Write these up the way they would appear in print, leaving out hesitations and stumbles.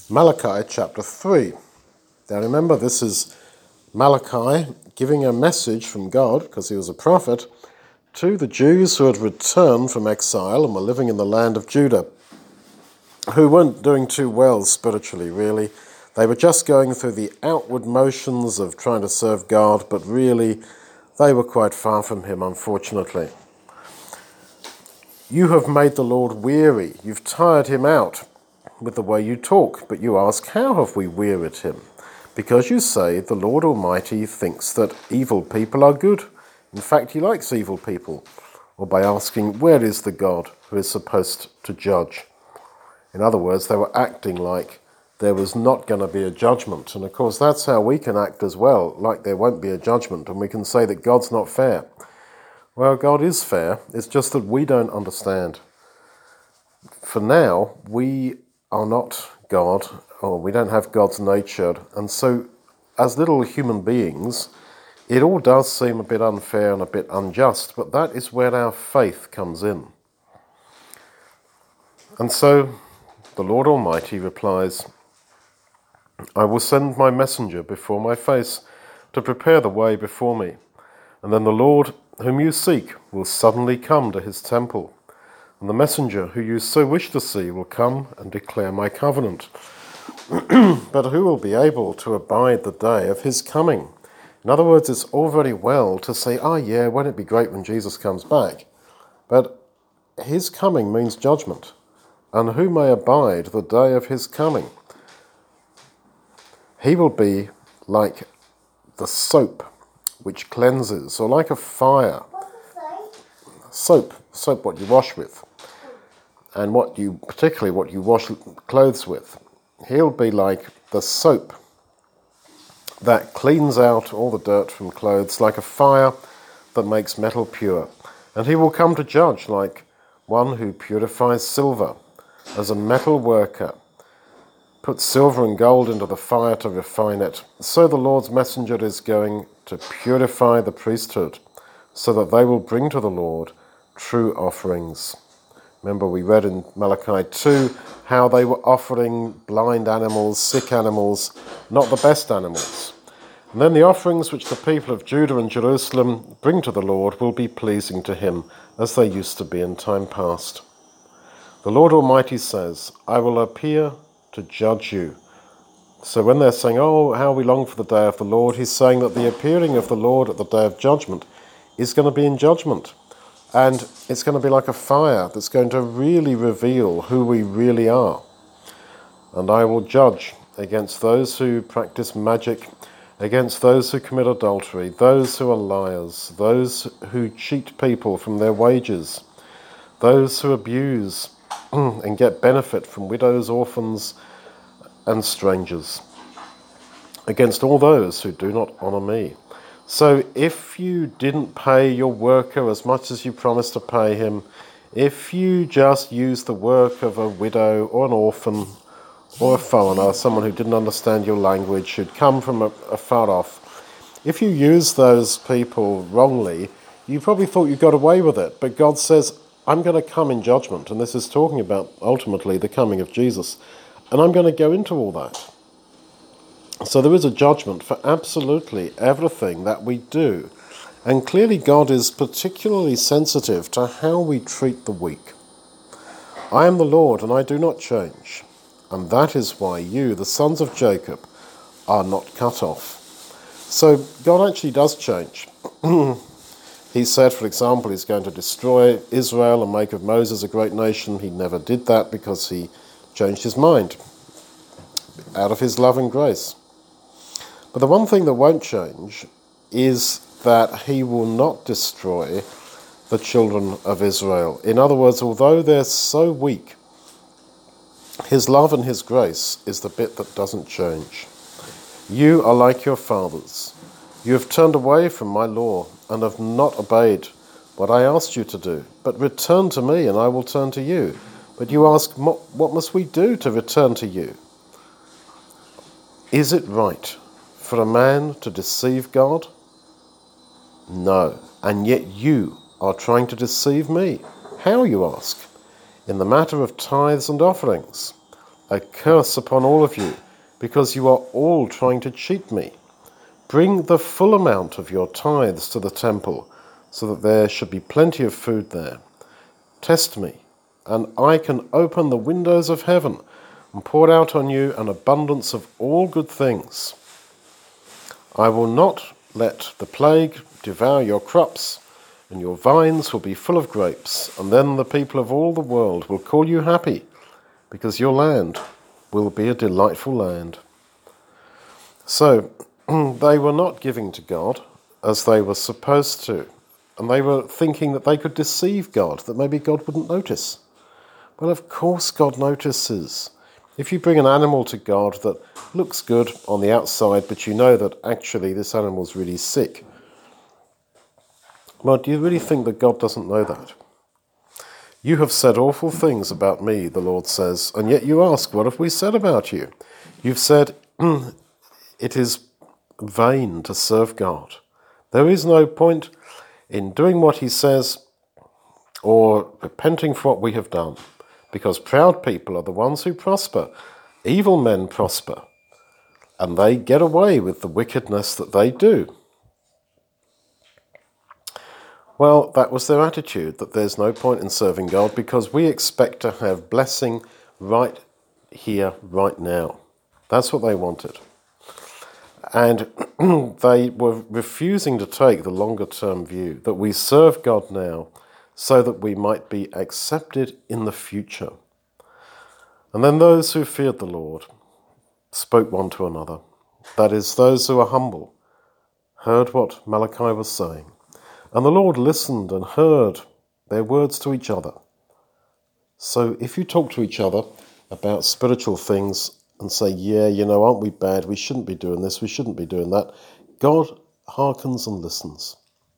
Malachi chapter 3. Now remember, this is Malachi giving a message from God, because he was a prophet, to the Jews who had returned from exile and were living in the land of Judah, who weren't doing too well spiritually, really. They were just going through the outward motions of trying to serve God, but really they were quite far from him, unfortunately. You have made the Lord weary. You've tired him out with the way you talk. But you ask, how have we wearied him? Because you say, the Lord Almighty thinks that evil people are good. In fact, he likes evil people. Or by asking, where is the God who is supposed to judge? In other words, they were acting like there was not going to be a judgment. And of course, that's how we can act as well, like there won't be a judgment. And we can say that God's not fair. Well, God is fair. It's just that we don't understand. For now, we are not God, or we don't have God's nature. And so, as little human beings, it all does seem a bit unfair and a bit unjust, but that is where our faith comes in. And so, the Lord Almighty replies, I will send my messenger before my face to prepare the way before me. And then the Lord whom you seek will suddenly come to his temple. And the messenger who you so wish to see will come and declare my covenant. But who will be able to abide the day of his coming? In other words, it's all very well to say, yeah, won't it be great when Jesus comes back? But his coming means judgment. And who may abide the day of his coming? He will be like the soap which cleanses, or like a fire. Soap, what you wash with, and particularly what you wash clothes with. He'll be like the soap that cleans out all the dirt from clothes, like a fire that makes metal pure. And he will come to judge like one who purifies silver, as a metal worker puts silver and gold into the fire to refine it. So the Lord's messenger is going to purify the priesthood, so that they will bring to the Lord true offerings. Remember, we read in Malachi 2 how they were offering blind animals, sick animals, not the best animals. And then the offerings which the people of Judah and Jerusalem bring to the Lord will be pleasing to him, as they used to be in time past. The Lord Almighty says, I will appear to judge you. So when they're saying, how we long for the day of the Lord, he's saying that the appearing of the Lord at the day of judgment is going to be in judgment. And it's going to be like a fire that's going to really reveal who we really are. And I will judge against those who practice magic, against those who commit adultery, those who are liars, those who cheat people from their wages, those who abuse and get benefit from widows, orphans, and strangers, against all those who do not honour me. So if you didn't pay your worker as much as you promised to pay him, if you just used the work of a widow or an orphan or a foreigner, someone who didn't understand your language, who'd come from afar off, if you used those people wrongly, you probably thought you got away with it. But God says, I'm going to come in judgment, and this is talking about ultimately the coming of Jesus, and I'm going to go into all that. So there is a judgment for absolutely everything that we do. And clearly God is particularly sensitive to how we treat the weak. I am the Lord, and I do not change. And that is why you, the sons of Jacob, are not cut off. So God actually does change. He said, for example, he's going to destroy Israel and make of Moses a great nation. He never did that because he changed his mind out of his love and grace. But the one thing that won't change is that he will not destroy the children of Israel. In other words, although they're so weak, his love and his grace is the bit that doesn't change. You are like your fathers. You have turned away from my law and have not obeyed what I asked you to do. But return to me and I will turn to you. But you ask, what must we do to return to you? Is it right for a man to deceive God? No. And yet you are trying to deceive me. How, you ask? In the matter of tithes and offerings. a curse upon all of you, because you are all trying to cheat me. Bring the full amount of your tithes to the temple, so that there should be plenty of food there. Test me, and I can open the windows of heaven and pour out on you an abundance of all good things. I will not let the plague devour your crops, and your vines will be full of grapes, and then the people of all the world will call you happy, because your land will be a delightful land. So they were not giving to God as they were supposed to, and they were thinking that they could deceive God, that maybe God wouldn't notice. Well, of course God notices. If you bring an animal to God that looks good on the outside, but you know that actually this animal's really sick, well, do you really think that God doesn't know that? You have said awful things about me, the Lord says, and yet you ask, what have we said about you? You've said, it is vain to serve God. There is no point in doing what he says or repenting for what we have done, because proud people are the ones who prosper. Evil men prosper, and they get away with the wickedness that they do. Well, that was their attitude, that there's no point in serving God because we expect to have blessing right here, right now. That's what they wanted. And they were refusing to take the longer-term view that we serve God now so that we might be accepted in the future. And then those who feared the Lord spoke one to another. That is, those who are humble heard what Malachi was saying. And the Lord listened and heard their words to each other. So if you talk to each other about spiritual things and say, yeah, aren't we bad? We shouldn't be doing this. We shouldn't be doing that. God hearkens and listens.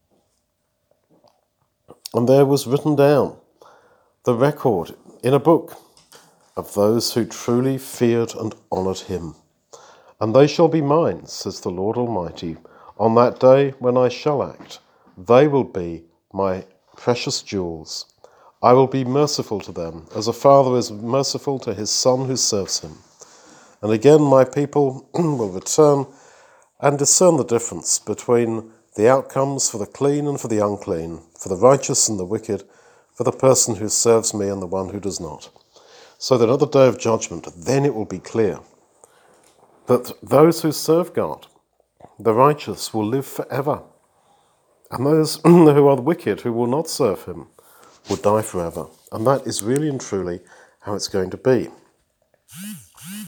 And there was written down the record in a book of those who truly feared and honoured him. And they shall be mine, says the Lord Almighty, on that day when I shall act. They will be my precious jewels. I will be merciful to them, as a father is merciful to his son who serves him. And again my people will return and discern the difference between the outcomes for the clean and for the unclean, for the righteous and the wicked, for the person who serves me and the one who does not. So that at the day of judgment, then it will be clear that those who serve God, the righteous, will live forever. And those who are wicked, who will not serve him, will die forever. And that is really and truly how it's going to be.